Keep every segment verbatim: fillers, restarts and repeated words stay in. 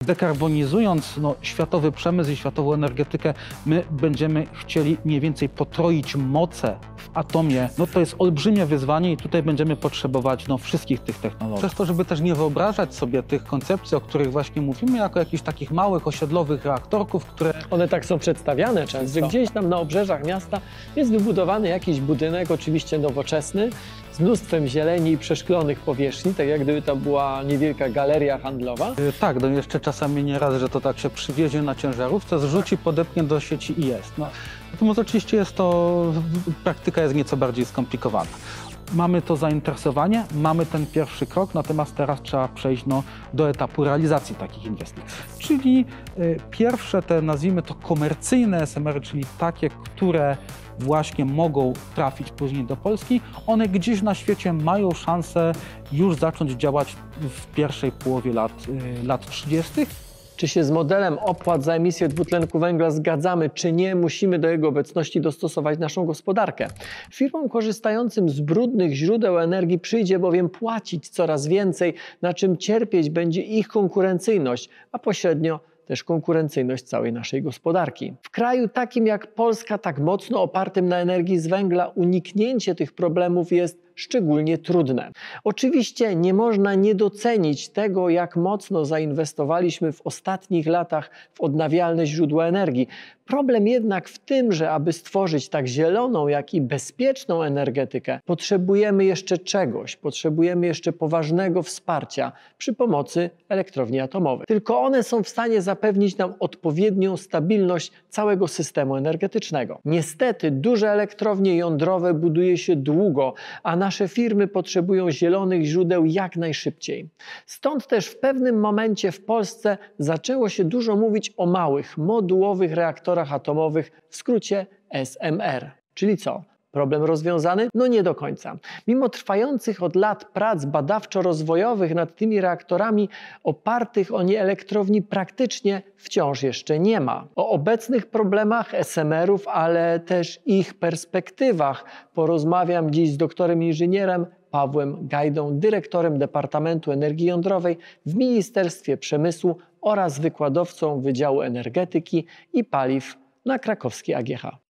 dekarbonizując no, światowy przemysł i światową energetykę, my będziemy chcieli mniej więcej potroić moce w atomie. No to jest olbrzymie wyzwanie i tutaj będziemy potrzebować no, wszystkich tych technologii. Przez to, żeby też nie wyobrażać sobie tych koncepcji, o których właśnie mówimy, jako jakichś takich małych, osiedlowych reaktorków, które... One tak są przedstawiane często, że gdzieś tam na obrzeżach miasta jest wybudowany jakiś budynek, oczywiście nowoczesny, z mnóstwem zieleni i przeszklonych powierzchni, tak jak gdyby to była niewielka galeria handlowa. Yy, tak, no jeszcze czasami nieraz, że to tak się przywiezie na ciężarówce, zrzuci, podepnie do sieci i jest. No, natomiast oczywiście jest to, praktyka jest nieco bardziej skomplikowana. Mamy to zainteresowanie, mamy ten pierwszy krok, natomiast teraz trzeba przejść no, do etapu realizacji takich inwestycji. Czyli y, pierwsze te, nazwijmy to komercyjne S M R y, czyli takie, które właśnie mogą trafić później do Polski, one gdzieś na świecie mają szansę już zacząć działać w pierwszej połowie lat, y, lat trzydziestych. Czy się z modelem opłat za emisję dwutlenku węgla zgadzamy, czy nie, musimy do jego obecności dostosować naszą gospodarkę. Firmom korzystającym z brudnych źródeł energii przyjdzie bowiem płacić coraz więcej, na czym cierpieć będzie ich konkurencyjność, a pośrednio też konkurencyjność całej naszej gospodarki. W kraju takim jak Polska, tak mocno opartym na energii z węgla, uniknięcie tych problemów jest szczególnie trudne. Oczywiście nie można nie docenić tego, jak mocno zainwestowaliśmy w ostatnich latach w odnawialne źródła energii. Problem jednak w tym, że aby stworzyć tak zieloną, jak i bezpieczną energetykę, potrzebujemy jeszcze czegoś, potrzebujemy jeszcze poważnego wsparcia przy pomocy elektrowni atomowych. Tylko one są w stanie zapewnić nam odpowiednią stabilność całego systemu energetycznego. Niestety duże elektrownie jądrowe buduje się długo, a nasze firmy potrzebują zielonych źródeł jak najszybciej. Stąd też w pewnym momencie w Polsce zaczęło się dużo mówić o małych, modułowych reaktorach atomowych, w skrócie S M R. Czyli co? Problem rozwiązany? No nie do końca. Mimo trwających od lat prac badawczo-rozwojowych nad tymi reaktorami, opartych o nie elektrowni praktycznie wciąż jeszcze nie ma. O obecnych problemach S M R ów, ale też ich perspektywach porozmawiam dziś z doktorem inżynierem Pawłem Gajdą, dyrektorem Departamentu Energii Jądrowej w Ministerstwie Przemysłu oraz wykładowcą Wydziału Energetyki i Paliw na krakowskiej A G H.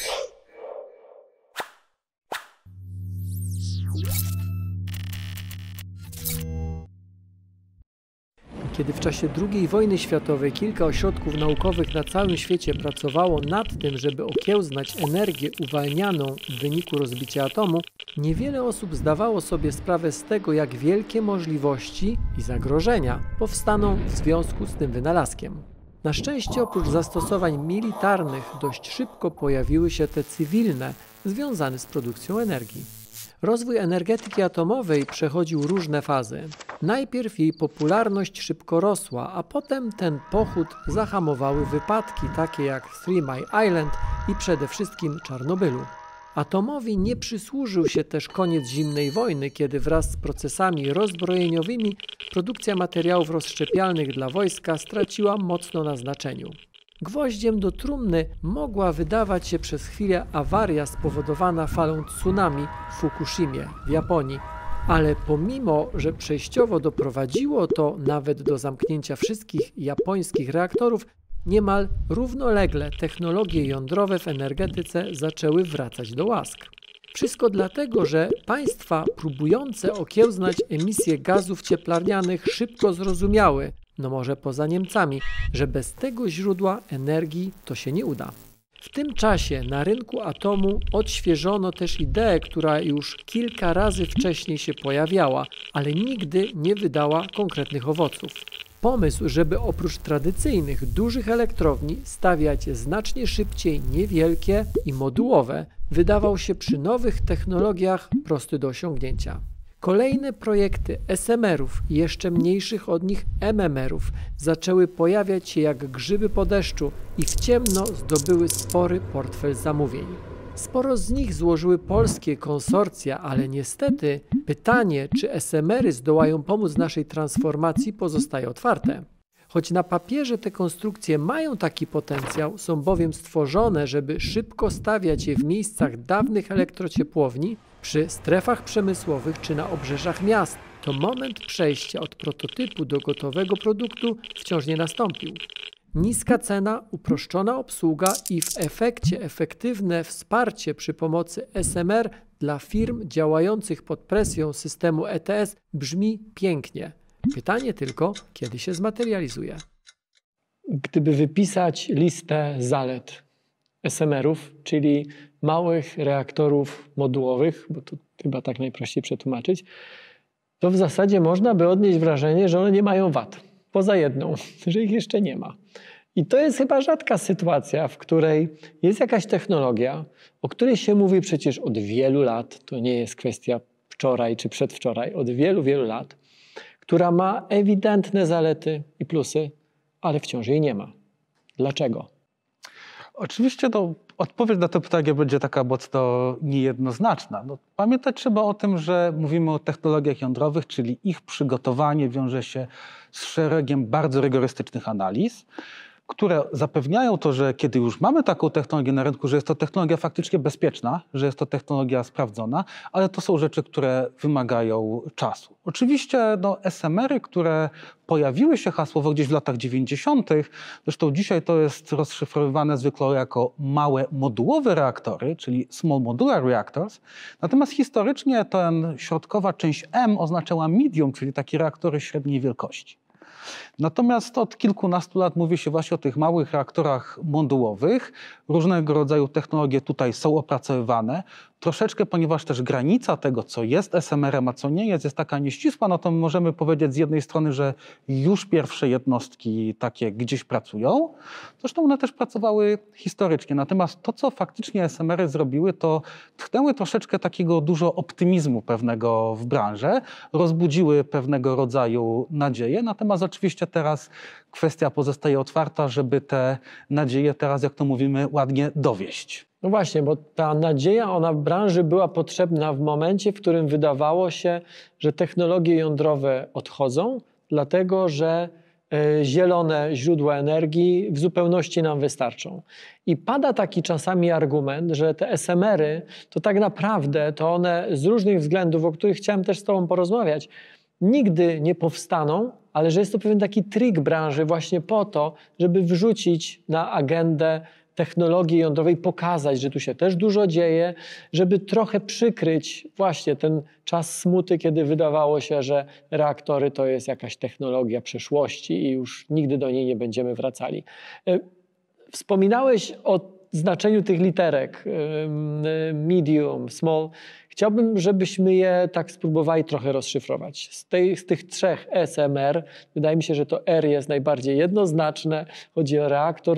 Kiedy w czasie drugiej wojny światowej kilka ośrodków naukowych na całym świecie pracowało nad tym, żeby okiełznać energię uwalnianą w wyniku rozbicia atomu, niewiele osób zdawało sobie sprawę z tego, jak wielkie możliwości i zagrożenia powstaną w związku z tym wynalazkiem. Na szczęście oprócz zastosowań militarnych dość szybko pojawiły się te cywilne, związane z produkcją energii. Rozwój energetyki atomowej przechodził różne fazy. Najpierw jej popularność szybko rosła, a potem ten pochód zahamowały wypadki takie jak Three Mile Island i przede wszystkim Czarnobylu. Atomowi nie przysłużył się też koniec zimnej wojny, kiedy wraz z procesami rozbrojeniowymi produkcja materiałów rozszczepialnych dla wojska straciła mocno na znaczeniu. Gwoździem do trumny mogła wydawać się przez chwilę awaria spowodowana falą tsunami w Fukushimie w Japonii, ale pomimo, że przejściowo doprowadziło to nawet do zamknięcia wszystkich japońskich reaktorów, niemal równolegle technologie jądrowe w energetyce zaczęły wracać do łask. Wszystko dlatego, że państwa próbujące okiełznać emisję gazów cieplarnianych szybko zrozumiały, no może poza Niemcami, że bez tego źródła energii to się nie uda. W tym czasie na rynku atomu odświeżono też ideę, która już kilka razy wcześniej się pojawiała, ale nigdy nie wydała konkretnych owoców. Pomysł, żeby oprócz tradycyjnych dużych elektrowni stawiać znacznie szybciej niewielkie i modułowe, wydawał się przy nowych technologiach prosty do osiągnięcia. Kolejne projekty S M R ów i jeszcze mniejszych od nich M M R ów zaczęły pojawiać się jak grzyby po deszczu i w ciemno zdobyły spory portfel zamówień. Sporo z nich złożyły polskie konsorcja, ale niestety pytanie, czy S M R y zdołają pomóc naszej transformacji, pozostaje otwarte. Choć na papierze te konstrukcje mają taki potencjał, są bowiem stworzone, żeby szybko stawiać je w miejscach dawnych elektrociepłowni, przy strefach przemysłowych czy na obrzeżach miast, to moment przejścia od prototypu do gotowego produktu wciąż nie nastąpił. Niska cena, uproszczona obsługa i w efekcie efektywne wsparcie przy pomocy S M R dla firm działających pod presją systemu E T S brzmi pięknie. Pytanie tylko, kiedy się zmaterializuje. Gdyby wypisać listę zalet S M R-ów, czyli małych reaktorów modułowych, bo to chyba tak najprościej przetłumaczyć, to w zasadzie można by odnieść wrażenie, że one nie mają wad. Poza jedną, że ich jeszcze nie ma. I to jest chyba rzadka sytuacja, w której jest jakaś technologia, o której się mówi przecież od wielu lat, to nie jest kwestia wczoraj czy przedwczoraj, od wielu, wielu lat, która ma ewidentne zalety i plusy, ale wciąż jej nie ma. Dlaczego? Oczywiście to odpowiedź na to pytanie będzie taka mocno niejednoznaczna. No, pamiętać trzeba o tym, że mówimy o technologiach jądrowych, czyli ich przygotowanie wiąże się z szeregiem bardzo rygorystycznych analiz, które zapewniają to, że kiedy już mamy taką technologię na rynku, że jest to technologia faktycznie bezpieczna, że jest to technologia sprawdzona, ale to są rzeczy, które wymagają czasu. Oczywiście no, S M R-y, które pojawiły się hasłowo gdzieś w latach dziewięćdziesiątych, zresztą dzisiaj to jest rozszyfrowywane zwykle jako małe modułowe reaktory, czyli Small Modular Reactors, natomiast historycznie ten środkowa część M oznaczała medium, czyli takie reaktory średniej wielkości. Natomiast od kilkunastu lat mówi się właśnie o tych małych reaktorach modułowych. Różnego rodzaju technologie tutaj są opracowywane. Troszeczkę, ponieważ też granica tego, co jest S M R-em, a co nie jest, jest taka nieścisła, no to możemy powiedzieć z jednej strony, że już pierwsze jednostki takie gdzieś pracują. Zresztą one też pracowały historycznie. Natomiast to, co faktycznie S M R-y zrobiły, to tchnęły troszeczkę takiego dużo optymizmu pewnego w branży, rozbudziły pewnego rodzaju nadzieję. Natomiast oczywiście teraz kwestia pozostaje otwarta, żeby te nadzieje teraz, jak to mówimy, ładnie dowieść. No właśnie, bo ta nadzieja, ona w branży była potrzebna w momencie, w którym wydawało się, że technologie jądrowe odchodzą, dlatego że y, zielone źródła energii w zupełności nam wystarczą. I pada taki czasami argument, że te S M R-y to tak naprawdę to one z różnych względów, o których chciałem też z Tobą porozmawiać, nigdy nie powstaną, ale że jest to pewien taki trik branży właśnie po to, żeby wrzucić na agendę technologii jądrowej, pokazać, że tu się też dużo dzieje, żeby trochę przykryć właśnie ten czas smuty, kiedy wydawało się, że reaktory to jest jakaś technologia przeszłości i już nigdy do niej nie będziemy wracali. Wspominałeś o znaczeniu tych literek medium, small. Chciałbym, żebyśmy je tak spróbowali trochę rozszyfrować. Z, tej, z tych trzech S M R, wydaje mi się, że to R jest najbardziej jednoznaczne. Chodzi o reaktor,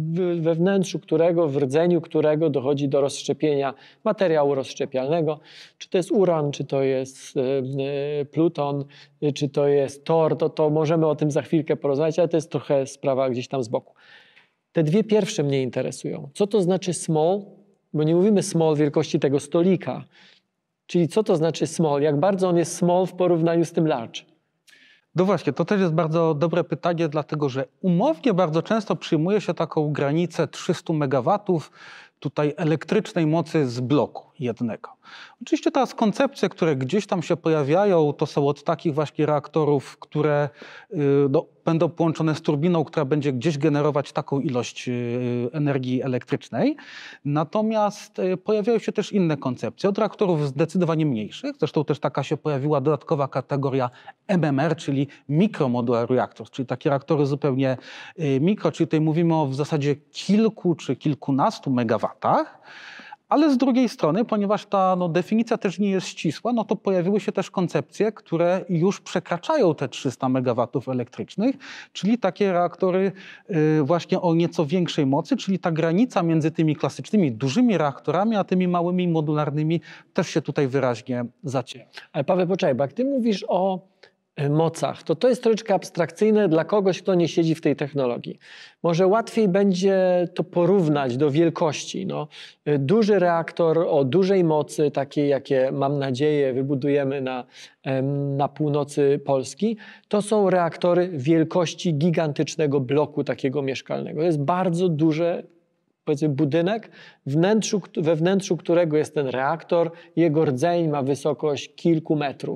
we wnętrzu którego, w rdzeniu którego dochodzi do rozszczepienia materiału rozszczepialnego. Czy to jest uran, czy to jest y, pluton, y, czy to jest tor, to, to możemy o tym za chwilkę porozmawiać, ale to jest trochę sprawa gdzieś tam z boku. Te dwie pierwsze mnie interesują. Co to znaczy small? Bo nie mówimy small wielkości tego stolika. Czyli co to znaczy small? Jak bardzo on jest small w porównaniu z tym large? No właśnie, to też jest bardzo dobre pytanie, dlatego że umownie bardzo często przyjmuje się taką granicę trzystu megawatów tutaj elektrycznej mocy z bloku jednego. Oczywiście teraz koncepcje, które gdzieś tam się pojawiają, to są od takich właśnie reaktorów, które y, no, będą połączone z turbiną, która będzie gdzieś generować taką ilość y, energii elektrycznej. Natomiast y, pojawiają się też inne koncepcje, od reaktorów zdecydowanie mniejszych. Zresztą też taka się pojawiła dodatkowa kategoria M M R, czyli Micro Modular Reactors, czyli takie reaktory zupełnie y, mikro, czyli tutaj mówimy o w zasadzie kilku czy kilkunastu megawatach. Ale z drugiej strony, ponieważ ta no, definicja też nie jest ścisła, no to pojawiły się też koncepcje, które już przekraczają te trzysta megawatów elektrycznych, czyli takie reaktory y, właśnie o nieco większej mocy, czyli ta granica między tymi klasycznymi dużymi reaktorami, a tymi małymi modularnymi też się tutaj wyraźnie zaciera. Ale Paweł, poczekaj, bo jak ty mówisz o mocach, to to jest troszeczkę abstrakcyjne dla kogoś, kto nie siedzi w tej technologii. Może łatwiej będzie to porównać do wielkości. No, duży reaktor o dużej mocy, takiej jakie mam nadzieję wybudujemy na, na północy Polski, to są reaktory wielkości gigantycznego bloku takiego mieszkalnego. To jest bardzo duże, powiedzmy, budynek, wnętrzu, we wnętrzu którego jest ten reaktor, jego rdzeń ma wysokość kilku metrów.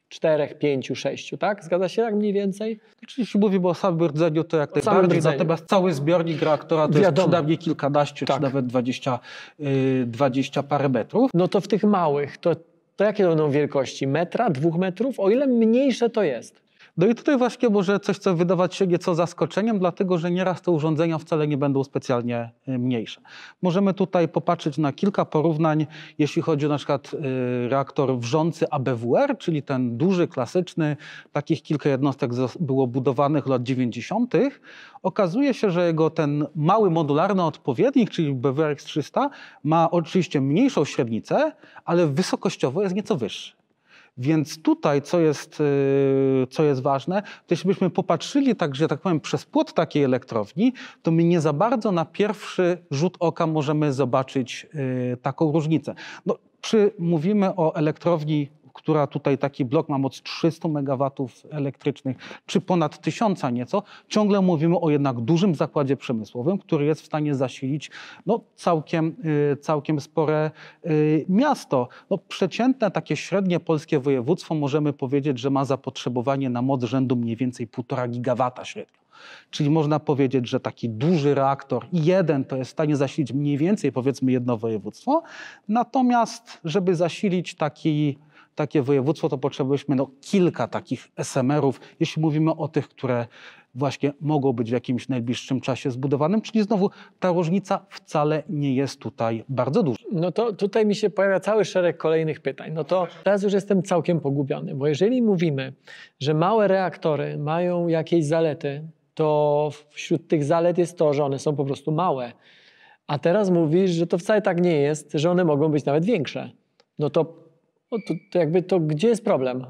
czterech, pięciu, sześciu, tak? Zgadza się tak mniej więcej? Oczywiście mówimy o samym rdzeniu, to jak O samym najbardziej, rdzeniu. natomiast cały zbiornik reaktora to jest Wiadomo. przynajmniej kilkanaście, Tak. czy nawet dwadzieścia, yy, dwadzieścia parę metrów. No to w tych małych, to, to jakie będą wielkości? Metra, dwóch metrów? O ile mniejsze to jest? No i tutaj właśnie może coś, co wydawać się nieco zaskoczeniem, dlatego że nieraz te urządzenia wcale nie będą specjalnie y, mniejsze. Możemy tutaj popatrzeć na kilka porównań, jeśli chodzi o na przykład y, reaktor wrzący A B W R, czyli ten duży, klasyczny, takich kilka jednostek zos- było budowanych lat dziewięćdziesiątych. Okazuje się, że jego ten mały modularny odpowiednik, czyli B W R X trzysta, ma oczywiście mniejszą średnicę, ale wysokościowo jest nieco wyższy. Więc tutaj, co jest, yy, co jest ważne, to jeśli byśmy popatrzyli tak, że tak powiem, przez płot takiej elektrowni, to my nie za bardzo na pierwszy rzut oka możemy zobaczyć yy, taką różnicę. No, czy mówimy o elektrowni, która tutaj taki blok ma moc trzysta megawatów elektrycznych, czy ponad tysiąca nieco, ciągle mówimy o jednak dużym zakładzie przemysłowym, który jest w stanie zasilić no, całkiem, y, całkiem spore y, miasto. No, przeciętne takie średnie polskie województwo możemy powiedzieć, że ma zapotrzebowanie na moc rzędu mniej więcej półtora gigawata średnio. Czyli można powiedzieć, że taki duży reaktor, jeden to jest w stanie zasilić mniej więcej powiedzmy jedno województwo, natomiast żeby zasilić taki takie województwo, to potrzebujemy no, kilka takich S M R-ów, jeśli mówimy o tych, które właśnie mogą być w jakimś najbliższym czasie zbudowanym, czyli znowu ta różnica wcale nie jest tutaj bardzo duża. No to tutaj mi się pojawia cały szereg kolejnych pytań. No to teraz już jestem całkiem pogubiony, bo jeżeli mówimy, że małe reaktory mają jakieś zalety, to wśród tych zalet jest to, że one są po prostu małe. A teraz mówisz, że to wcale tak nie jest, że one mogą być nawet większe. No to No to, to jakby to gdzie jest problem,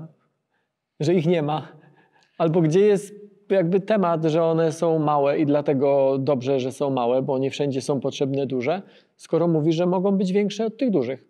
że ich nie ma? Albo gdzie jest jakby temat, że one są małe i dlatego dobrze, że są małe, bo nie wszędzie są potrzebne duże, skoro mówisz, że mogą być większe od tych dużych?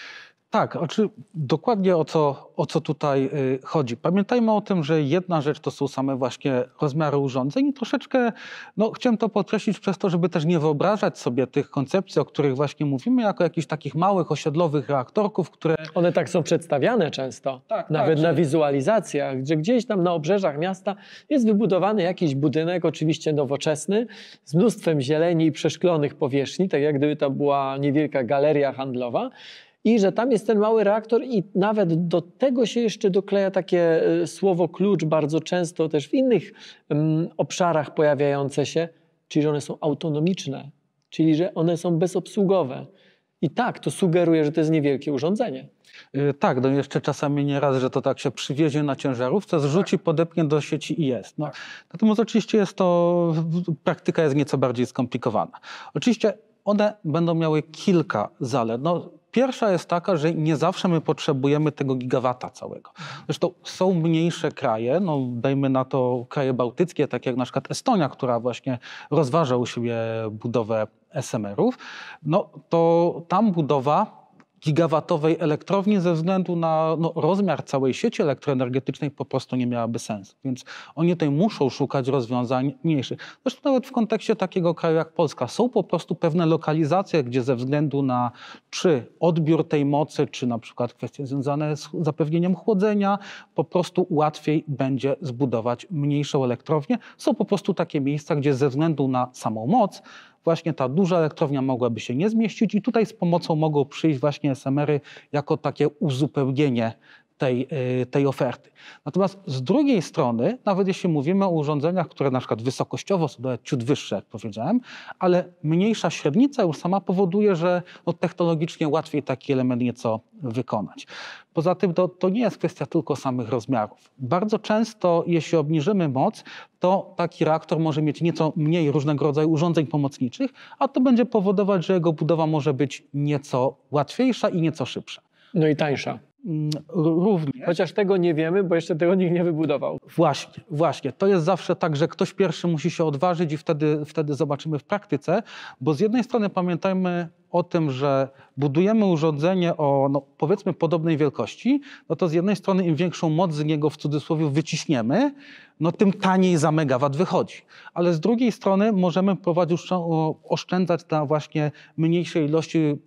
Tak, oczy, dokładnie o co, o co tutaj y, chodzi. Pamiętajmy o tym, że jedna rzecz to są same właśnie rozmiary urządzeń i troszeczkę, no chciałem to podkreślić przez to, żeby też nie wyobrażać sobie tych koncepcji, o których właśnie mówimy, jako jakichś takich małych osiedlowych reaktorków, które... One tak są przedstawiane często, Tak, nawet tak, na że- wizualizacjach, gdzie gdzieś tam na obrzeżach miasta jest wybudowany jakiś budynek, oczywiście nowoczesny, z mnóstwem zieleni i przeszklonych powierzchni, tak jak gdyby to była niewielka galeria handlowa. I że tam jest ten mały reaktor i nawet do tego się jeszcze dokleja takie e, słowo klucz bardzo często też w innych mm, obszarach pojawiające się, czyli że one są autonomiczne, czyli że one są bezobsługowe. I tak, to sugeruje, że to jest niewielkie urządzenie. Y, Tak, no jeszcze czasami nieraz, że to tak się przywiezie na ciężarówce, zrzuci, podepnie do sieci i jest. No, natomiast oczywiście jest to, praktyka jest nieco bardziej skomplikowana. Oczywiście one będą miały kilka zalet. No, pierwsza jest taka, że nie zawsze my potrzebujemy tego gigawata całego. Zresztą są mniejsze kraje, no dajmy na to kraje bałtyckie, tak jak na przykład Estonia, która właśnie rozważa u siebie budowę S M R-ów, no to tam budowa gigawatowej elektrowni ze względu na no, rozmiar całej sieci elektroenergetycznej po prostu nie miałaby sensu. Więc oni tutaj muszą szukać rozwiązań mniejszych. Zresztą nawet w kontekście takiego kraju jak Polska są po prostu pewne lokalizacje, gdzie ze względu na czy odbiór tej mocy, czy na przykład kwestie związane z zapewnieniem chłodzenia, po prostu łatwiej będzie zbudować mniejszą elektrownię. Są po prostu takie miejsca, gdzie ze względu na samą moc właśnie ta duża elektrownia mogłaby się nie zmieścić i tutaj z pomocą mogą przyjść właśnie S M R-y jako takie uzupełnienie tej, y, tej oferty. Natomiast z drugiej strony, nawet jeśli mówimy o urządzeniach, które na przykład wysokościowo są nawet ciut wyższe, jak powiedziałem, ale mniejsza średnica już sama powoduje, że no, technologicznie łatwiej taki element nieco wykonać. Poza tym to, to nie jest kwestia tylko samych rozmiarów. Bardzo często, jeśli obniżymy moc, to taki reaktor może mieć nieco mniej różnego rodzaju urządzeń pomocniczych, a to będzie powodować, że jego budowa może być nieco łatwiejsza i nieco szybsza. No i tańsza. Mm, Również. Chociaż tego nie wiemy, bo jeszcze tego nikt nie wybudował. Właśnie, właśnie. To jest zawsze tak, że ktoś pierwszy musi się odważyć i wtedy, wtedy zobaczymy w praktyce, bo z jednej strony pamiętajmy o tym, że budujemy urządzenie o no, powiedzmy podobnej wielkości, no to z jednej strony im większą moc z niego w cudzysłowie wyciśniemy, no tym taniej za megawat wychodzi. Ale z drugiej strony możemy prowadzić, oszczędzać na właśnie mniejszej ilości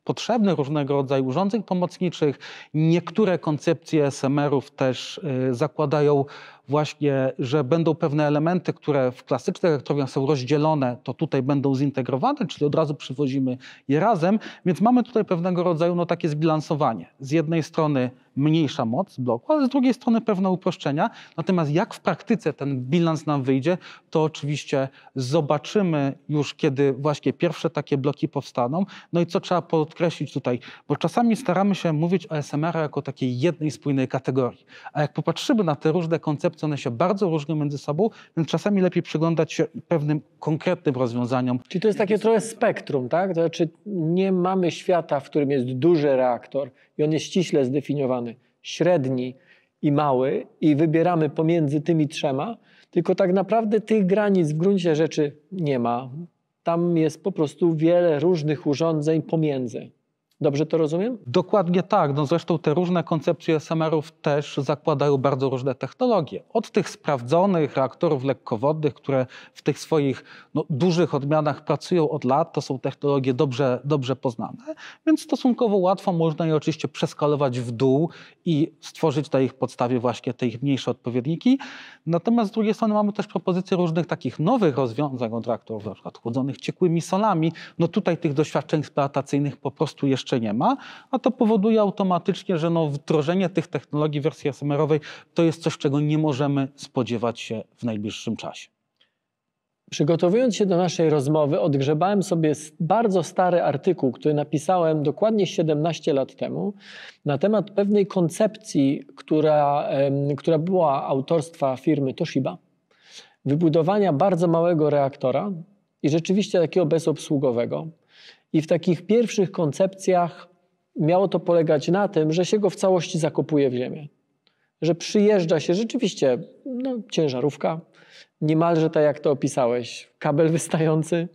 potrzebnych, różnego rodzaju urządzeń pomocniczych. Niektóre koncepcje S M R-ów też y, zakładają właśnie, że będą pewne elementy, które w klasycznych elektrowniach są rozdzielone, to tutaj będą zintegrowane, czyli od razu przywozimy je razem, więc mamy tutaj pewnego rodzaju no, takie zbilansowanie. Z jednej strony mniejsza moc bloku, ale z drugiej strony pewne uproszczenia. Natomiast jak w praktyce ten bilans nam wyjdzie, to oczywiście zobaczymy już, kiedy właśnie pierwsze takie bloki powstaną. No i co trzeba podkreślić tutaj, bo czasami staramy się mówić o S M R jako takiej jednej spójnej kategorii, a jak popatrzymy na te różne koncepcje, one się bardzo różnią między sobą, więc czasami lepiej przyglądać się pewnym konkretnym rozwiązaniom. Czyli to jest takie trochę spektrum, tak? To znaczy nie mamy świata, w którym jest duży reaktor i on jest ściśle zdefiniowany, średni i mały i wybieramy pomiędzy tymi trzema, tylko tak naprawdę tych granic w gruncie rzeczy nie ma. Tam jest po prostu wiele różnych urządzeń pomiędzy. Dobrze to rozumiem? Dokładnie tak. No zresztą te różne koncepcje S M R-ów też zakładają bardzo różne technologie. Od tych sprawdzonych reaktorów lekkowodnych, które w tych swoich no, dużych odmianach pracują od lat, to są technologie dobrze, dobrze poznane, więc stosunkowo łatwo można je oczywiście przeskalować w dół i stworzyć na ich podstawie właśnie te ich mniejsze odpowiedniki. Natomiast z drugiej strony mamy też propozycje różnych takich nowych rozwiązań od reaktorów, na przykład chłodzonych ciekłymi solami. No tutaj tych doświadczeń eksploatacyjnych po prostu jeszcze nie ma, a to powoduje automatycznie, że no wdrożenie tych technologii w wersji S M R-owej to jest coś, czego nie możemy spodziewać się w najbliższym czasie. Przygotowując się do naszej rozmowy, odgrzebałem sobie bardzo stary artykuł, który napisałem dokładnie siedemnaście lat temu na temat pewnej koncepcji, która, która była autorstwa firmy Toshiba. Wybudowania bardzo małego reaktora i rzeczywiście takiego bezobsługowego. I w takich pierwszych koncepcjach miało to polegać na tym, że się go w całości zakopuje w ziemię. Że przyjeżdża się rzeczywiście no, ciężarówka, niemalże tak jak to opisałeś, kabel wystający.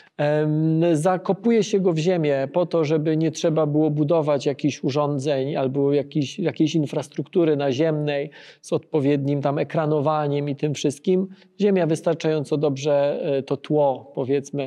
Zakopuje się go w ziemię po to, żeby nie trzeba było budować jakichś urządzeń albo jakiejś, jakiejś infrastruktury naziemnej z odpowiednim tam ekranowaniem i tym wszystkim. Ziemia wystarczająco dobrze to tło, powiedzmy,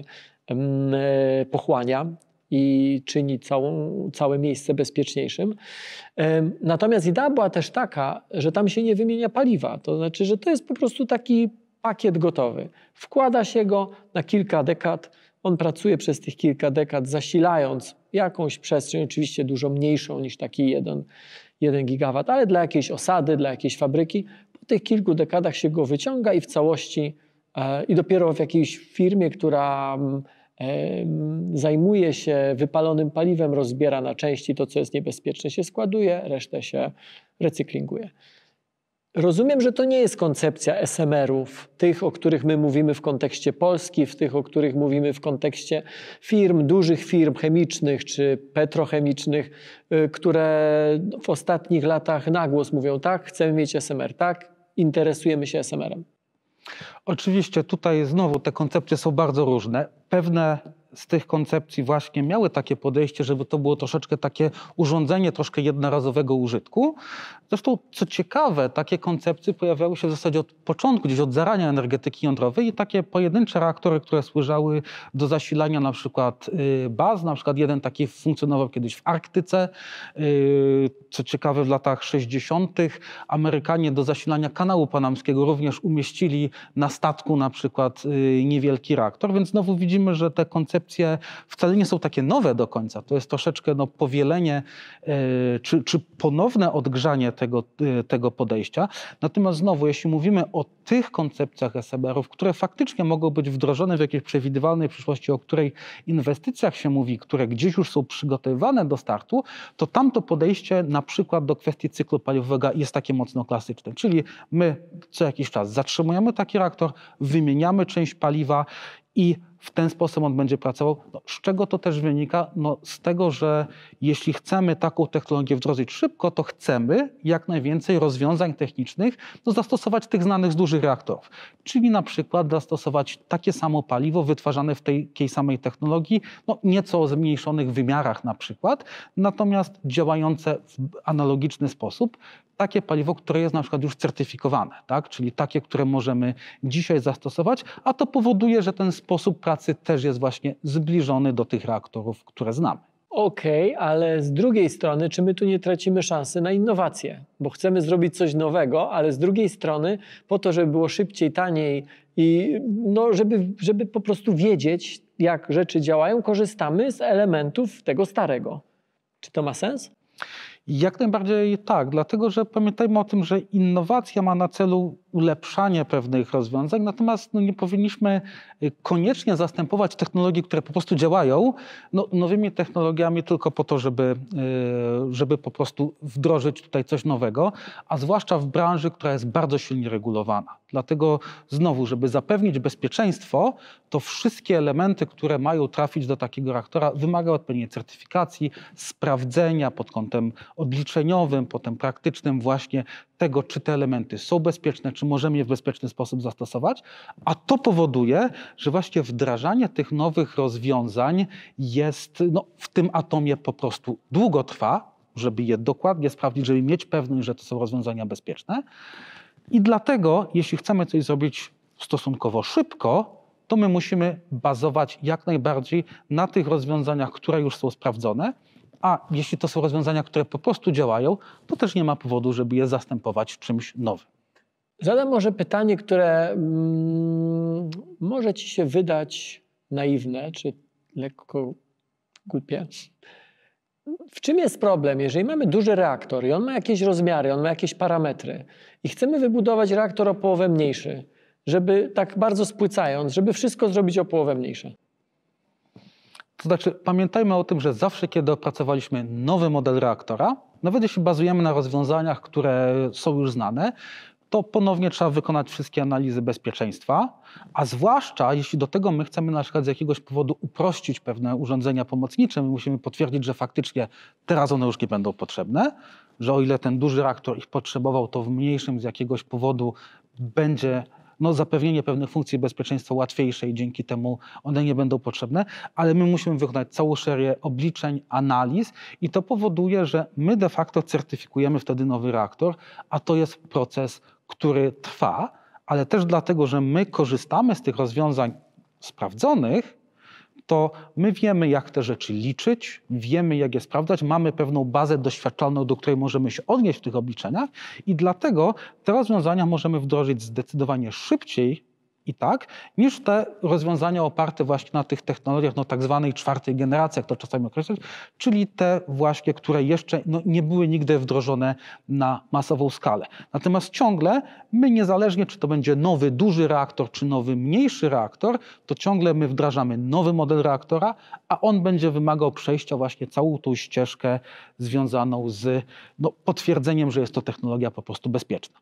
pochłania i czyni całą, całe miejsce bezpieczniejszym. Natomiast idea była też taka, że tam się nie wymienia paliwa. To znaczy, że to jest po prostu taki pakiet gotowy. Wkłada się go na kilka dekad, on pracuje przez tych kilka dekad, zasilając jakąś przestrzeń, oczywiście dużo mniejszą niż taki jeden, jeden gigawat, ale dla jakiejś osady, dla jakiejś fabryki. Po tych kilku dekadach się go wyciąga i w całości e, i dopiero w jakiejś firmie, która e, zajmuje się wypalonym paliwem, rozbiera na części to, co jest niebezpieczne, się składuje, resztę się recyklinguje. Rozumiem, że to nie jest koncepcja S M R-ów, tych, o których my mówimy w kontekście Polski, w tych, o których mówimy w kontekście firm, dużych firm chemicznych czy petrochemicznych, które w ostatnich latach na głos mówią: tak, chcemy mieć S M R, tak, interesujemy się S M R-em. Oczywiście tutaj znowu te koncepcje są bardzo różne. Pewne z tych koncepcji właśnie miały takie podejście, żeby to było troszeczkę takie urządzenie troszkę jednorazowego użytku. Zresztą, co ciekawe, takie koncepcje pojawiały się w zasadzie od początku, gdzieś od zarania energetyki jądrowej i takie pojedyncze reaktory, które służyły do zasilania na przykład baz, na przykład jeden taki funkcjonował kiedyś w Arktyce. Co ciekawe, w latach sześćdziesiątych Amerykanie do zasilania kanału panamskiego również umieścili na statku na przykład niewielki reaktor, więc znowu widzimy, że te koncepcje wcale nie są takie nowe do końca. To jest troszeczkę no, powielenie czy, czy ponowne odgrzanie tego, tego podejścia. Natomiast znowu, jeśli mówimy o tych koncepcjach S M R-ów, które faktycznie mogą być wdrożone w jakiejś przewidywalnej przyszłości, o której inwestycjach się mówi, które gdzieś już są przygotowywane do startu, to tamto podejście na przykład do kwestii cyklu paliwowego jest takie mocno klasyczne. Czyli my co jakiś czas zatrzymujemy taki reaktor, wymieniamy część paliwa i w ten sposób on będzie pracował. No, z czego to też wynika? No, z tego, że jeśli chcemy taką technologię wdrożyć szybko, to chcemy jak najwięcej rozwiązań technicznych no, zastosować tych znanych z dużych reaktorów. Czyli na przykład zastosować takie samo paliwo wytwarzane w tej, tej samej technologii, no, nieco o zmniejszonych wymiarach na przykład, natomiast działające w analogiczny sposób. Takie paliwo, które jest na przykład już certyfikowane, tak? Czyli takie, które możemy dzisiaj zastosować, a to powoduje, że ten sposób pracy też jest właśnie zbliżony do tych reaktorów, które znamy. Okej, ale z drugiej strony, czy my tu nie tracimy szansy na innowacje? Bo chcemy zrobić coś nowego, ale z drugiej strony po to, żeby było szybciej, taniej i no, żeby, żeby po prostu wiedzieć, jak rzeczy działają, korzystamy z elementów tego starego. Czy to ma sens? Jak najbardziej tak, dlatego że pamiętajmy o tym, że innowacja ma na celu ulepszanie pewnych rozwiązań, natomiast no, nie powinniśmy koniecznie zastępować technologii, które po prostu działają, no, nowymi technologiami tylko po to, żeby, żeby po prostu wdrożyć tutaj coś nowego, a zwłaszcza w branży, która jest bardzo silnie regulowana. Dlatego znowu, żeby zapewnić bezpieczeństwo, to wszystkie elementy, które mają trafić do takiego reaktora, wymagają odpowiedniej certyfikacji, sprawdzenia pod kątem odliczeniowym, potem praktycznym właśnie tego, czy te elementy są bezpieczne, czy możemy je w bezpieczny sposób zastosować, a to powoduje, że właśnie wdrażanie tych nowych rozwiązań jest, no, w tym atomie po prostu długo trwa, żeby je dokładnie sprawdzić, żeby mieć pewność, że to są rozwiązania bezpieczne. I dlatego, jeśli chcemy coś zrobić stosunkowo szybko, to my musimy bazować jak najbardziej na tych rozwiązaniach, które już są sprawdzone, a jeśli to są rozwiązania, które po prostu działają, to też nie ma powodu, żeby je zastępować czymś nowym. Zadam może pytanie, które mm, może ci się wydać naiwne, czy lekko głupie. W czym jest problem? Jeżeli mamy duży reaktor i on ma jakieś rozmiary, on ma jakieś parametry i chcemy wybudować reaktor o połowę mniejszy, żeby tak bardzo spłycając, żeby wszystko zrobić o połowę mniejsze. To znaczy, pamiętajmy o tym, że zawsze, kiedy opracowaliśmy nowy model reaktora, nawet jeśli bazujemy na rozwiązaniach, które są już znane, to ponownie trzeba wykonać wszystkie analizy bezpieczeństwa, a zwłaszcza jeśli do tego my chcemy na przykład z jakiegoś powodu uprościć pewne urządzenia pomocnicze, my musimy potwierdzić, że faktycznie teraz one już nie będą potrzebne, że o ile ten duży reaktor ich potrzebował, to w mniejszym z jakiegoś powodu będzie no, zapewnienie pewnych funkcji bezpieczeństwa łatwiejsze i dzięki temu one nie będą potrzebne, ale my musimy wykonać całą serię obliczeń, analiz i to powoduje, że my de facto certyfikujemy wtedy nowy reaktor, a to jest proces, który trwa, ale też dlatego, że my korzystamy z tych rozwiązań sprawdzonych, to my wiemy, jak te rzeczy liczyć, wiemy, jak je sprawdzać, mamy pewną bazę doświadczalną, do której możemy się odnieść w tych obliczeniach i dlatego te rozwiązania możemy wdrożyć zdecydowanie szybciej i tak, niż te rozwiązania oparte właśnie na tych technologiach no, tak zwanej czwartej generacji, jak to czasami określać, czyli te właśnie, które jeszcze no, nie były nigdy wdrożone na masową skalę. Natomiast ciągle my niezależnie, czy to będzie nowy, duży reaktor, czy nowy, mniejszy reaktor, to ciągle my wdrażamy nowy model reaktora, a on będzie wymagał przejścia właśnie całą tą ścieżkę związaną z no, potwierdzeniem, że jest to technologia po prostu bezpieczna.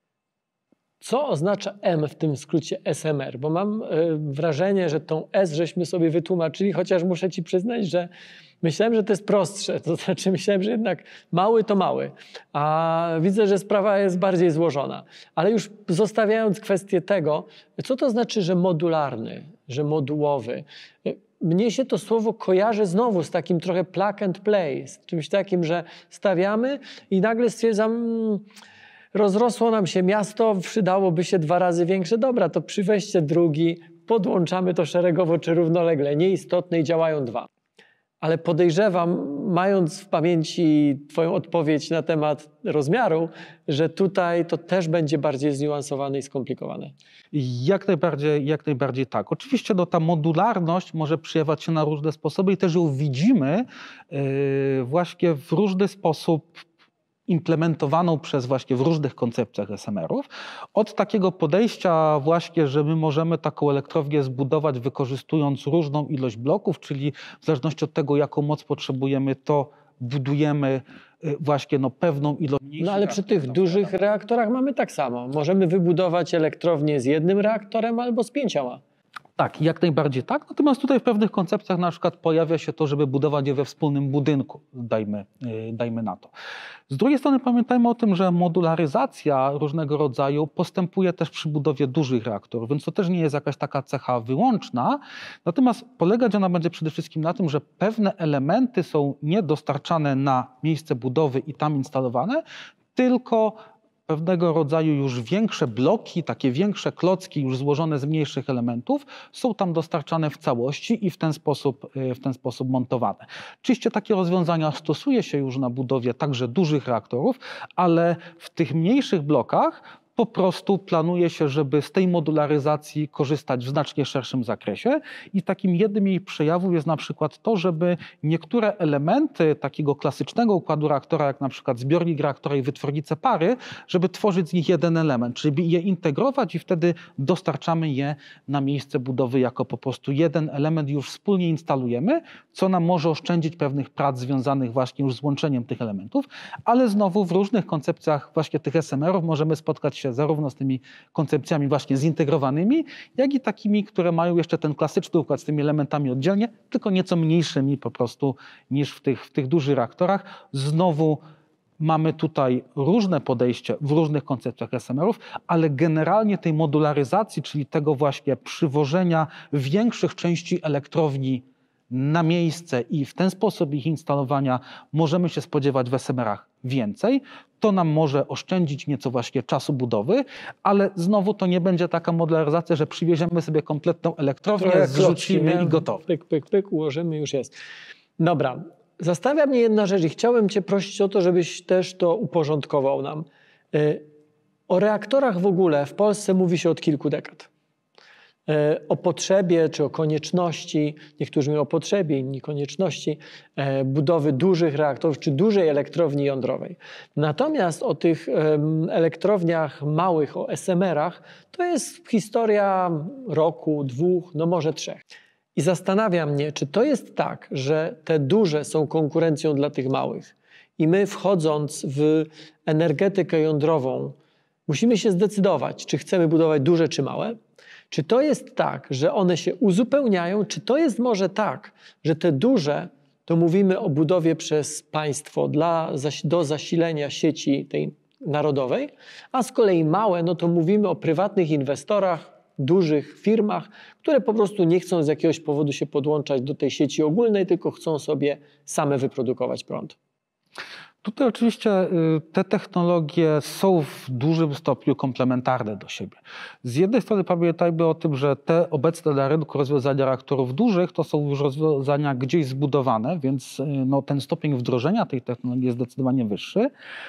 Co oznacza M w tym skrócie S M R? Bo mam y, wrażenie, że tą S żeśmy sobie wytłumaczyli, chociaż muszę ci przyznać, że myślałem, że to jest prostsze. To znaczy myślałem, że jednak mały to mały. A widzę, że sprawa jest bardziej złożona. Ale już zostawiając kwestię tego, co to znaczy, że modularny, że modułowy? Mnie się to słowo kojarzy znowu z takim trochę plug and play, z czymś takim, że stawiamy i nagle stwierdzam... Rozrosło nam się miasto, przydałoby się dwa razy większe. Dobra, to przyweźcie drugi, podłączamy to szeregowo czy równolegle. Nieistotne i działają dwa. Ale podejrzewam, mając w pamięci twoją odpowiedź na temat rozmiaru, że tutaj to też będzie bardziej zniuansowane i skomplikowane. Jak najbardziej, jak najbardziej tak. Oczywiście no, ta modularność może przejawiać się na różne sposoby i też ją widzimy yy, właśnie w różny sposób implementowaną przez właśnie w różnych koncepcjach S M R-ów. Od takiego podejścia właśnie, że my możemy taką elektrownię zbudować wykorzystując różną ilość bloków, czyli w zależności od tego, jaką moc potrzebujemy, to budujemy właśnie no, pewną ilość... No ale przy tych dużych reaktorach mamy tak samo. Możemy wybudować elektrownię z jednym reaktorem albo z pięcioma. Tak, jak najbardziej tak. Natomiast tutaj w pewnych koncepcjach na przykład pojawia się to, żeby budować je we wspólnym budynku, dajmy, dajmy na to. Z drugiej strony pamiętajmy o tym, że modularyzacja różnego rodzaju postępuje też przy budowie dużych reaktorów, więc to też nie jest jakaś taka cecha wyłączna. Natomiast polegać ona będzie przede wszystkim na tym, że pewne elementy są nie dostarczane na miejsce budowy i tam instalowane, tylko pewnego rodzaju już większe bloki, takie większe klocki już złożone z mniejszych elementów są tam dostarczane w całości i w ten sposób, w ten sposób montowane. Oczywiście takie rozwiązania stosuje się już na budowie także dużych reaktorów, ale w tych mniejszych blokach po prostu planuje się, żeby z tej modularyzacji korzystać w znacznie szerszym zakresie i takim jednym jej przejawów jest na przykład to, żeby niektóre elementy takiego klasycznego układu reaktora, jak na przykład zbiornik reaktora i wytwornice pary, żeby tworzyć z nich jeden element, czyli je integrować i wtedy dostarczamy je na miejsce budowy jako po prostu jeden element już wspólnie instalujemy, co nam może oszczędzić pewnych prac związanych właśnie już z łączeniem tych elementów, ale znowu w różnych koncepcjach właśnie tych S M R-ów możemy spotkać się zarówno z tymi koncepcjami właśnie zintegrowanymi, jak i takimi, które mają jeszcze ten klasyczny układ z tymi elementami oddzielnie, tylko nieco mniejszymi po prostu niż w tych, w tych dużych reaktorach. Znowu mamy tutaj różne podejście w różnych koncepcjach S M R-ów, ale generalnie tej modularyzacji, czyli tego właśnie przywożenia większych części elektrowni na miejsce i w ten sposób ich instalowania możemy się spodziewać w S M R-ach więcej. To nam może oszczędzić nieco właśnie czasu budowy, ale znowu to nie będzie taka modularyzacja, że przywieziemy sobie kompletną elektrownię, zrzucimy i gotowe. Pyk, pyk, pyk, ułożymy, już jest. Dobra, zastanawia mnie jedna rzecz i chciałem Cię prosić o to, żebyś też to uporządkował nam. O reaktorach w ogóle w Polsce mówi się od kilku dekad. O potrzebie czy o konieczności, niektórzy mówią o potrzebie, inni konieczności budowy dużych reaktorów czy dużej elektrowni jądrowej. Natomiast o tych elektrowniach małych, o S M R-ach, to jest historia roku, dwóch, no może trzech. I zastanawia mnie, czy to jest tak, że te duże są konkurencją dla tych małych i my wchodząc w energetykę jądrową musimy się zdecydować, czy chcemy budować duże czy małe. Czy to jest tak, że one się uzupełniają? Czy to jest może tak, że te duże, to mówimy o budowie przez państwo dla, do zasilenia sieci tej narodowej, a z kolei małe, no to mówimy o prywatnych inwestorach, dużych firmach, które po prostu nie chcą z jakiegoś powodu się podłączać do tej sieci ogólnej, tylko chcą sobie same wyprodukować prąd. Tutaj oczywiście te technologie są w dużym stopniu komplementarne do siebie. Z jednej strony pamiętajmy o tym, że te obecne na rynku rozwiązania reaktorów dużych to są już rozwiązania gdzieś zbudowane, więc no, ten stopień wdrożenia tej technologii jest zdecydowanie wyższy.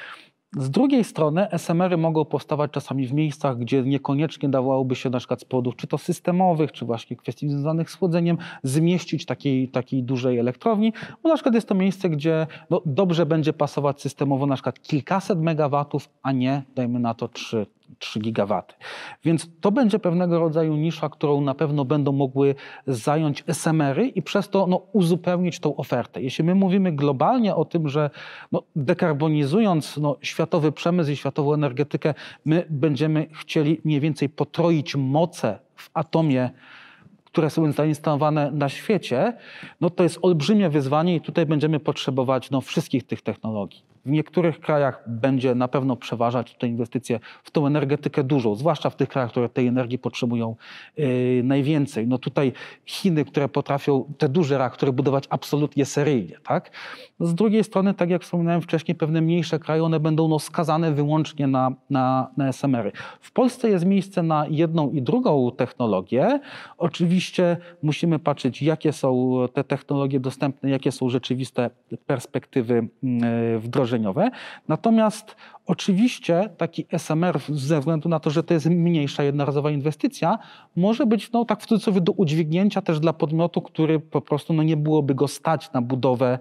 Z drugiej strony S M R-y mogą powstawać czasami w miejscach, gdzie niekoniecznie dawałoby się na przykład z powodów czy to systemowych, czy właśnie kwestii związanych z chłodzeniem zmieścić takiej, takiej dużej elektrowni, bo na przykład jest to miejsce, gdzie no, dobrze będzie pasować systemowo na przykład kilkaset megawatów, a nie dajmy na to trzy gigawaty. Więc to będzie pewnego rodzaju nisza, którą na pewno będą mogły zająć S M R-y i przez to no, uzupełnić tą ofertę. Jeśli my mówimy globalnie o tym, że no, dekarbonizując no, światowy przemysł i światową energetykę, my będziemy chcieli mniej więcej potroić moce w atomie, które są zainstalowane na świecie, no to jest olbrzymie wyzwanie i tutaj będziemy potrzebować no, wszystkich tych technologii. W niektórych krajach będzie na pewno przeważać te inwestycje w tą energetykę dużą, zwłaszcza w tych krajach, które tej energii potrzebują yy, najwięcej. No tutaj Chiny, które potrafią te duże reaktory budować absolutnie seryjnie, tak? Z drugiej strony, tak jak wspominałem wcześniej, pewne mniejsze kraje, one będą no, skazane wyłącznie na, na, na S M R-y. W Polsce jest miejsce na jedną i drugą technologię. Oczywiście musimy patrzeć, jakie są te technologie dostępne, jakie są rzeczywiste perspektywy yy, wdrożenia. Natomiast oczywiście taki S M R ze względu na to, że to jest mniejsza jednorazowa inwestycja, może być no, tak w cudzysłowie do udźwignięcia też dla podmiotu, który po prostu no, nie byłoby go stać na budowę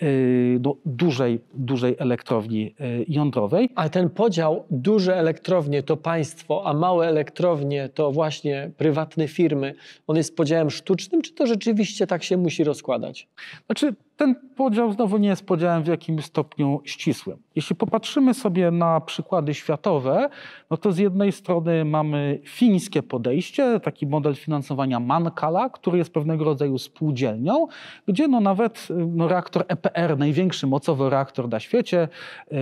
yy, do dużej, dużej elektrowni yy, jądrowej. Ale ten podział, duże elektrownie to państwo, a małe elektrownie to właśnie prywatne firmy, on jest podziałem sztucznym, czy to rzeczywiście tak się musi rozkładać? Znaczy, ten podział znowu nie jest podziałem w jakimś stopniu ścisłym. Jeśli popatrzymy sobie na przykłady światowe, no to z jednej strony mamy fińskie podejście, taki model finansowania Mankala, który jest pewnego rodzaju spółdzielnią, gdzie no nawet no reaktor E P R, największy mocowy reaktor na świecie, yy,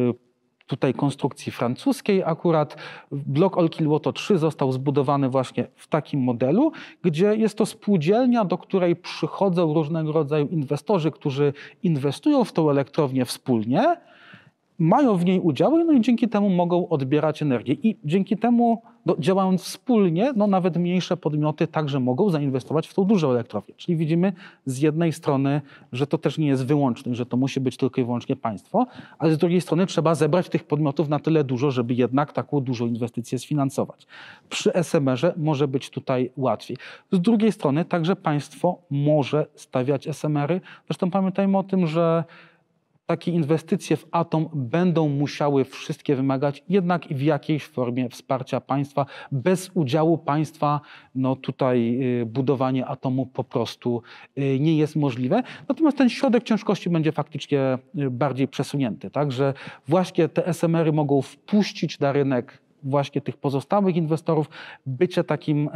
tutaj konstrukcji francuskiej akurat, blok Olkiluoto trzy został zbudowany właśnie w takim modelu, gdzie jest to spółdzielnia, do której przychodzą różnego rodzaju inwestorzy, którzy inwestują w tą elektrownię wspólnie mają w niej udziały, no i dzięki temu mogą odbierać energię. I dzięki temu, no, działając wspólnie, no, nawet mniejsze podmioty także mogą zainwestować w tą dużą elektrownię. Czyli widzimy z jednej strony, że to też nie jest wyłączne, że to musi być tylko i wyłącznie państwo, ale z drugiej strony trzeba zebrać tych podmiotów na tyle dużo, żeby jednak taką dużą inwestycję sfinansować. Przy es em erze może być tutaj łatwiej. Z drugiej strony także państwo może stawiać es em ery. Zresztą pamiętajmy o tym, że takie inwestycje w atom będą musiały wszystkie wymagać jednak w jakiejś formie wsparcia państwa. Bez udziału państwa no tutaj budowanie atomu po prostu nie jest możliwe. Natomiast ten środek ciężkości będzie faktycznie bardziej przesunięty, tak? Że właśnie te es em ery mogą wpuścić na rynek właśnie tych pozostałych inwestorów, bycie takim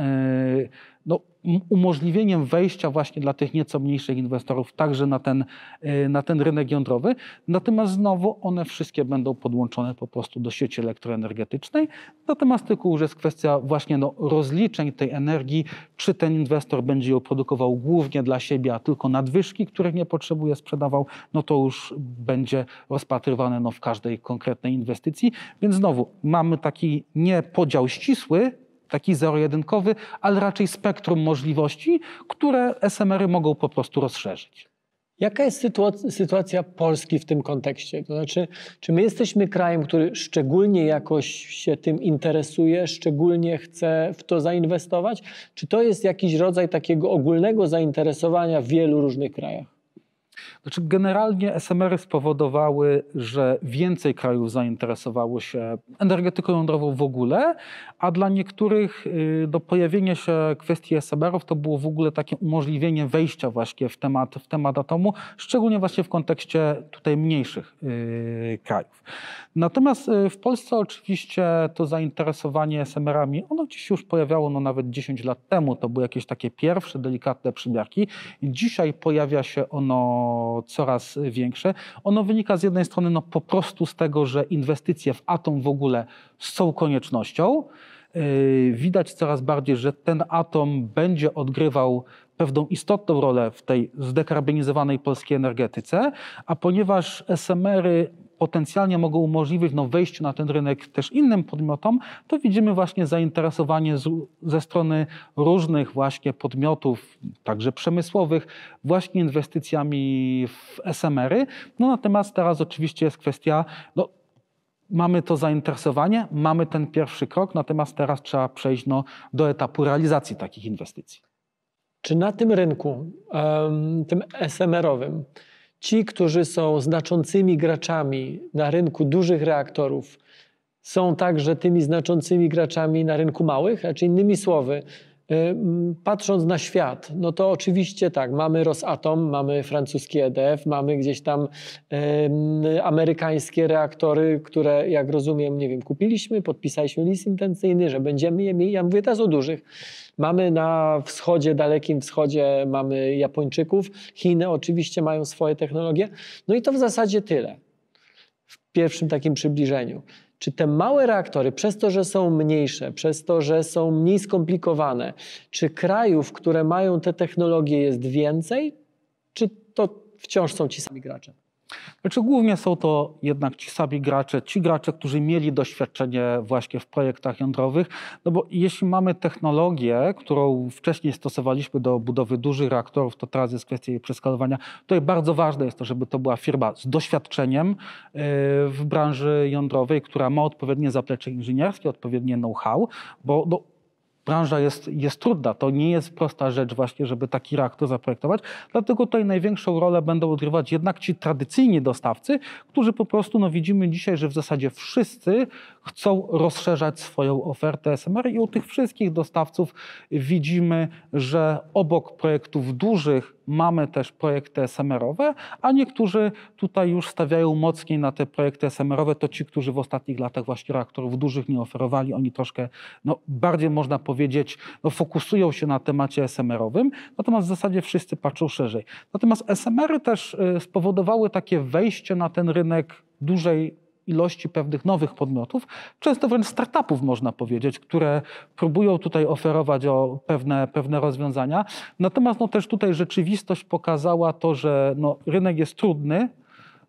no, umożliwieniem wejścia właśnie dla tych nieco mniejszych inwestorów także na ten, na ten rynek jądrowy. Natomiast znowu one wszystkie będą podłączone po prostu do sieci elektroenergetycznej. Natomiast tylko już jest kwestia właśnie no, rozliczeń tej energii, czy ten inwestor będzie ją produkował głównie dla siebie, a tylko nadwyżki, których nie potrzebuje, sprzedawał, no to już będzie rozpatrywane no, w każdej konkretnej inwestycji. Więc znowu mamy taki nie podział ścisły, taki zero-jedynkowy, ale raczej spektrum możliwości, które es em ery mogą po prostu rozszerzyć. Jaka jest sytuacja, sytuacja Polski w tym kontekście? To znaczy, czy my jesteśmy krajem, który szczególnie jakoś się tym interesuje, szczególnie chce w to zainwestować? Czy to jest jakiś rodzaj takiego ogólnego zainteresowania w wielu różnych krajach? Znaczy generalnie es em ery spowodowały, że więcej krajów zainteresowało się energetyką jądrową w ogóle, a dla niektórych do pojawienia się kwestii es em erów to było w ogóle takie umożliwienie wejścia właśnie w temat, w temat atomu, szczególnie właśnie w kontekście tutaj mniejszych yy, krajów. Natomiast w Polsce oczywiście to zainteresowanie es em erami, ono gdzieś się już pojawiało no nawet dziesięć lat temu, to były jakieś takie pierwsze delikatne przymiarki. Dzisiaj pojawia się ono coraz większe. Ono wynika z jednej strony no po prostu z tego, że inwestycje w atom w ogóle są koniecznością. Yy, widać coraz bardziej, że ten atom będzie odgrywał pewną istotną rolę w tej zdekarbonizowanej polskiej energetyce, a ponieważ es em ery potencjalnie mogą umożliwić no, wejście na ten rynek też innym podmiotom, to widzimy właśnie zainteresowanie z, ze strony różnych właśnie podmiotów, także przemysłowych, właśnie inwestycjami w es em ery. No, natomiast teraz oczywiście jest kwestia, no, mamy to zainteresowanie, mamy ten pierwszy krok, natomiast teraz trzeba przejść no, do etapu realizacji takich inwestycji. Czy na tym rynku, um, tym es em erowym, ci, którzy są znaczącymi graczami na rynku dużych reaktorów, są także tymi znaczącymi graczami na rynku małych? Znaczy innymi słowy, patrząc na świat, no to oczywiście tak, mamy Rosatom, mamy francuski E D F, mamy gdzieś tam y, amerykańskie reaktory, które jak rozumiem, nie wiem, kupiliśmy, podpisaliśmy list intencyjny, że będziemy je mieli. Ja mówię teraz o dużych. Mamy na wschodzie, dalekim wschodzie mamy Japończyków, Chiny oczywiście mają swoje technologie. No i to w zasadzie tyle w pierwszym takim przybliżeniu. Czy te małe reaktory, przez to, że są mniejsze, przez to, że są mniej skomplikowane, czy krajów, które mają te technologie jest więcej, czy to wciąż są ci sami gracze? Znaczy, głównie są to jednak ci sami gracze, ci gracze, którzy mieli doświadczenie właśnie w projektach jądrowych, no bo jeśli mamy technologię, którą wcześniej stosowaliśmy do budowy dużych reaktorów, to teraz jest kwestia jej przeskalowania. Tutaj bardzo ważne jest to, żeby to była firma z doświadczeniem w branży jądrowej, która ma odpowiednie zaplecze inżynierskie, odpowiednie know-how, bo no, branża jest, jest trudna, to nie jest prosta rzecz właśnie, żeby taki reaktor zaprojektować, dlatego tutaj największą rolę będą odgrywać jednak ci tradycyjni dostawcy, którzy po prostu, no widzimy dzisiaj, że w zasadzie wszyscy chcą rozszerzać swoją ofertę es em er i u tych wszystkich dostawców widzimy, że obok projektów dużych mamy też projekty es em erowe, a niektórzy tutaj już stawiają mocniej na te projekty es em erowe, to ci, którzy w ostatnich latach właśnie reaktorów dużych nie oferowali, oni troszkę no, bardziej można powiedzieć, no, fokusują się na temacie es em erowym, natomiast w zasadzie wszyscy patrzą szerzej. Natomiast es em ery też spowodowały takie wejście na ten rynek dużej ilości pewnych nowych podmiotów, często wręcz startupów można powiedzieć, które próbują tutaj oferować o pewne, pewne rozwiązania. Natomiast no, też tutaj rzeczywistość pokazała to, że no, rynek jest trudny,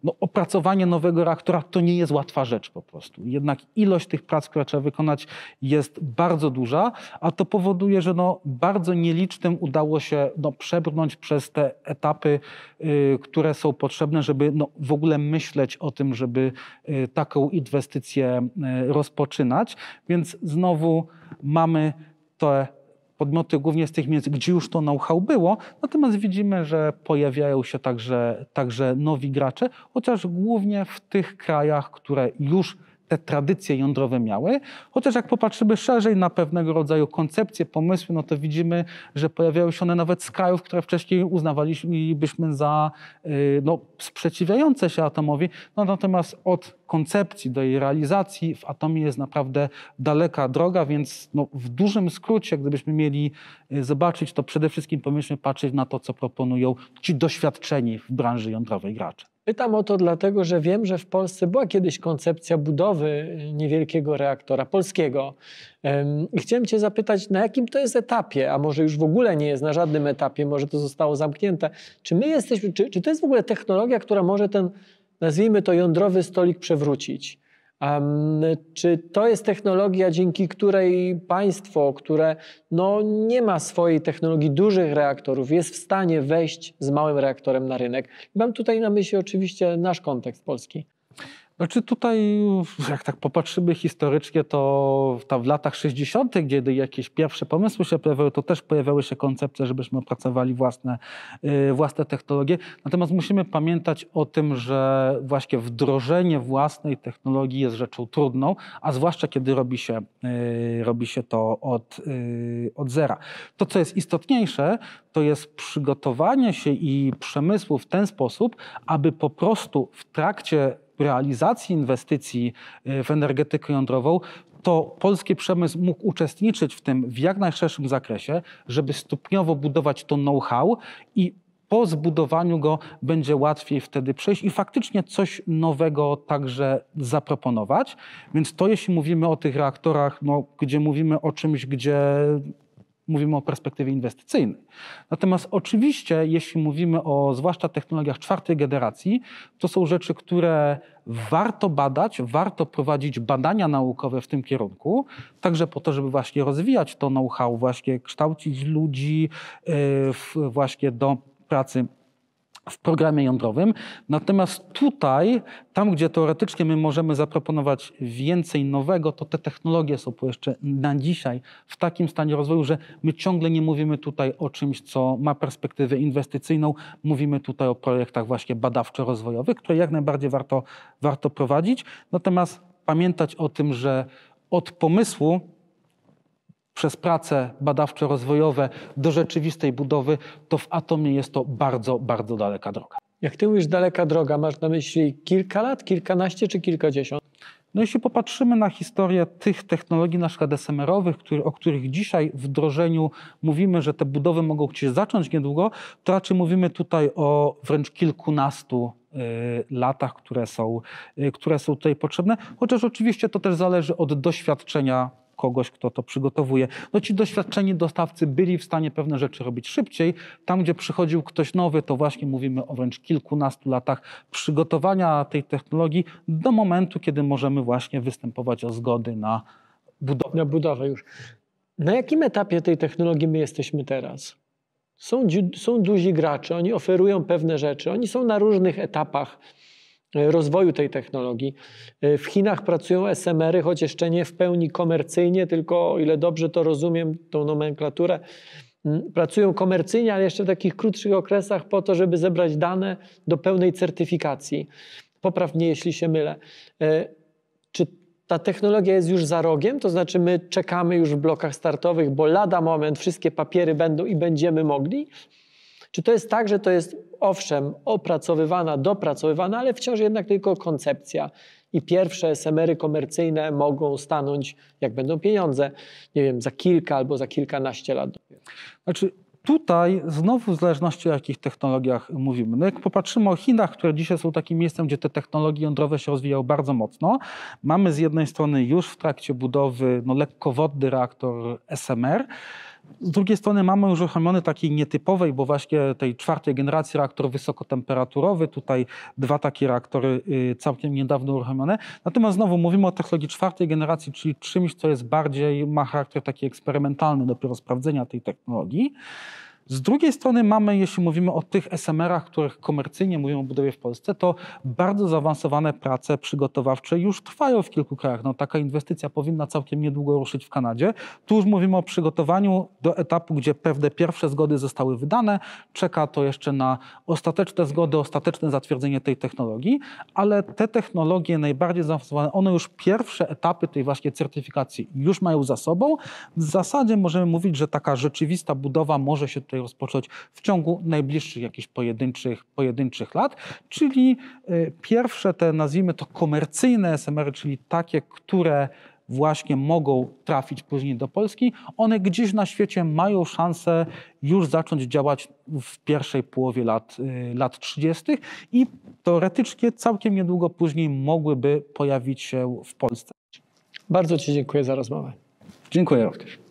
no, opracowanie nowego reaktora to nie jest łatwa rzecz po prostu. Jednak ilość tych prac, które trzeba wykonać, jest bardzo duża, a to powoduje, że no, bardzo nielicznym udało się no, przebrnąć przez te etapy, y, które są potrzebne, żeby no, w ogóle myśleć o tym, żeby y, taką inwestycję y, rozpoczynać. Więc znowu mamy te podmioty głównie z tych miejsc, gdzie już to know-how było, natomiast widzimy, że pojawiają się także, także nowi gracze, chociaż głównie w tych krajach, które już te tradycje jądrowe miały. Chociaż jak popatrzymy szerzej na pewnego rodzaju koncepcje, pomysły, no to widzimy, że pojawiają się one nawet z krajów, które wcześniej uznawalibyśmy za no, sprzeciwiające się atomowi. No, natomiast od koncepcji do jej realizacji w atomie jest naprawdę daleka droga, więc no, w dużym skrócie, gdybyśmy mieli zobaczyć, to przede wszystkim powinniśmy patrzeć na to, co proponują ci doświadczeni w branży jądrowej gracze. Pytam o to dlatego, że wiem, że w Polsce była kiedyś koncepcja budowy niewielkiego reaktora polskiego. I chciałem cię zapytać, na jakim to jest etapie, a może już w ogóle nie jest na żadnym etapie, może to zostało zamknięte. Czy my jesteśmy, czy, czy to jest w ogóle technologia, która może ten, nazwijmy to, jądrowy stolik przewrócić? Um, czy to jest technologia, dzięki której państwo, które no, nie ma swojej technologii dużych reaktorów, jest w stanie wejść z małym reaktorem na rynek? Mam tutaj na myśli oczywiście nasz kontekst polski. Znaczy tutaj, jak tak popatrzymy historycznie, to tam w latach sześćdziesiątych, kiedy jakieś pierwsze pomysły się pojawiały, to też pojawiały się koncepcje, żebyśmy opracowali własne, yy, własne technologie. Natomiast musimy pamiętać o tym, że właśnie wdrożenie własnej technologii jest rzeczą trudną, a zwłaszcza kiedy robi się, yy, robi się to od, yy, od zera. To, co jest istotniejsze, to jest przygotowanie się i przemysłu w ten sposób, aby po prostu w trakcie realizacji inwestycji w energetykę jądrową, to polski przemysł mógł uczestniczyć w tym w jak najszerszym zakresie, żeby stopniowo budować to know-how i po zbudowaniu go będzie łatwiej wtedy przejść i faktycznie coś nowego także zaproponować. Więc to jeśli mówimy o tych reaktorach, no, gdzie mówimy o czymś, gdzie mówimy o perspektywie inwestycyjnej. Natomiast oczywiście, jeśli mówimy o zwłaszcza technologiach czwartej generacji, to są rzeczy, które warto badać, warto prowadzić badania naukowe w tym kierunku, także po to, żeby właśnie rozwijać to know-how, właśnie kształcić ludzi yy, właśnie do pracy w programie jądrowym. Natomiast tutaj, tam gdzie teoretycznie my możemy zaproponować więcej nowego, to te technologie są jeszcze na dzisiaj w takim stanie rozwoju, że my ciągle nie mówimy tutaj o czymś, co ma perspektywę inwestycyjną. Mówimy tutaj o projektach właśnie badawczo-rozwojowych, które jak najbardziej warto, warto prowadzić. Natomiast pamiętać o tym, że od pomysłu przez prace badawczo-rozwojowe do rzeczywistej budowy, to w atomie jest to bardzo, bardzo daleka droga. Jak ty mówisz daleka droga, masz na myśli kilka lat, kilkanaście czy kilkadziesiąt? No jeśli popatrzymy na historię tych technologii na przykład es em erowych, który, o których dzisiaj w wdrożeniu mówimy, że te budowy mogą się zacząć niedługo, to raczej mówimy tutaj o wręcz kilkunastu y, latach, które są, y, które są tutaj potrzebne. Chociaż oczywiście to też zależy od doświadczenia kogoś, kto to przygotowuje. No ci doświadczeni dostawcy byli w stanie pewne rzeczy robić szybciej. Tam, gdzie przychodził ktoś nowy, to właśnie mówimy o wręcz kilkunastu latach przygotowania tej technologii do momentu, kiedy możemy właśnie występować o zgody na budowę. Na budowę już. Na jakim etapie tej technologii my jesteśmy teraz? Są, są duzi gracze, oni oferują pewne rzeczy, oni są na różnych etapach rozwoju tej technologii. W Chinach pracują es em ery, choć jeszcze nie w pełni komercyjnie, tylko o ile dobrze to rozumiem, tą nomenklaturę, pracują komercyjnie, ale jeszcze w takich krótszych okresach po to, żeby zebrać dane do pełnej certyfikacji. Popraw mnie, jeśli się mylę. Czy ta technologia jest już za rogiem? To znaczy my czekamy już w blokach startowych, bo lada moment wszystkie papiery będą i będziemy mogli? Czy to jest tak, że to jest owszem opracowywana, dopracowywana, ale wciąż jednak tylko koncepcja i pierwsze es em ery komercyjne mogą stanąć, jak będą pieniądze, nie wiem, za kilka albo za kilkanaście lat. Znaczy tutaj znowu w zależności o jakich technologiach mówimy. No jak popatrzymy o Chinach, które dzisiaj są takim miejscem, gdzie te technologie jądrowe się rozwijają bardzo mocno, mamy z jednej strony już w trakcie budowy no, lekkowodny reaktor es em er, Z drugiej strony mamy już uruchomiony takiej nietypowej, bo właśnie tej czwartej generacji reaktor wysokotemperaturowy. Tutaj dwa takie reaktory całkiem niedawno uruchomione. Natomiast znowu mówimy o technologii czwartej generacji, czyli czymś, co jest bardziej, ma charakter taki eksperymentalny, dopiero sprawdzenia tej technologii. Z drugiej strony mamy, jeśli mówimy o tych S M R-ach, których komercyjnie mówimy o budowie w Polsce, to bardzo zaawansowane prace przygotowawcze już trwają w kilku krajach. No, taka inwestycja powinna całkiem niedługo ruszyć w Kanadzie. Tu już mówimy o przygotowaniu do etapu, gdzie pewne pierwsze zgody zostały wydane. Czeka to jeszcze na ostateczne zgody, ostateczne zatwierdzenie tej technologii, ale te technologie najbardziej zaawansowane, one już pierwsze etapy tej właśnie certyfikacji już mają za sobą. W zasadzie możemy mówić, że taka rzeczywista budowa może się tutaj rozpocząć w ciągu najbliższych jakichś pojedynczych, pojedynczych lat, czyli y, pierwsze te, nazwijmy to komercyjne S M R-y, czyli takie, które właśnie mogą trafić później do Polski, one gdzieś na świecie mają szansę już zacząć działać w pierwszej połowie lat, y, lat trzydziestych i teoretycznie całkiem niedługo później mogłyby pojawić się w Polsce. Bardzo Ci dziękuję za rozmowę. Dziękuję również.